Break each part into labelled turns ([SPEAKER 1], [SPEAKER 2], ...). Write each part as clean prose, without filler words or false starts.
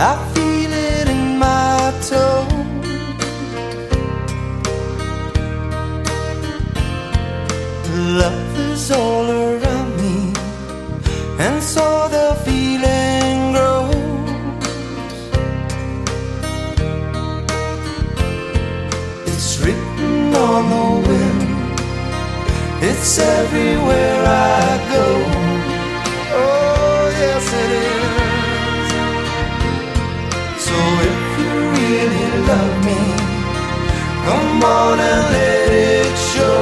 [SPEAKER 1] I feel it in my toe. Love is all around me, and so the feeling grows. It's written on the wind, it's everywhere I go. Oh yes it is. So if you really love me, come on and let it show.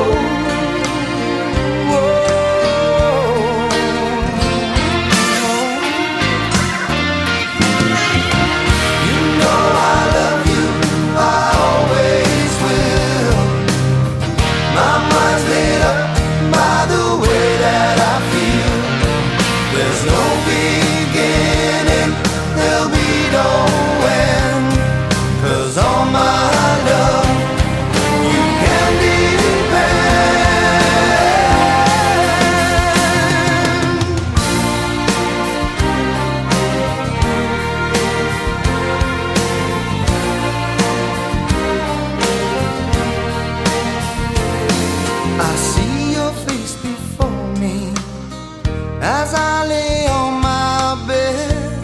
[SPEAKER 1] As I lay on my bed,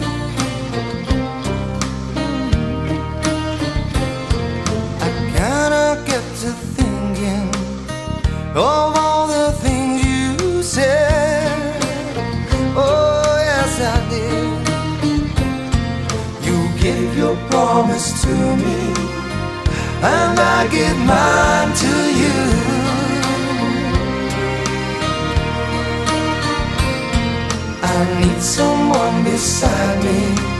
[SPEAKER 1] I kinda get to thinking of all the things you said. Oh yes I did. You give your promise to me, and I give mine to you. I need someone beside me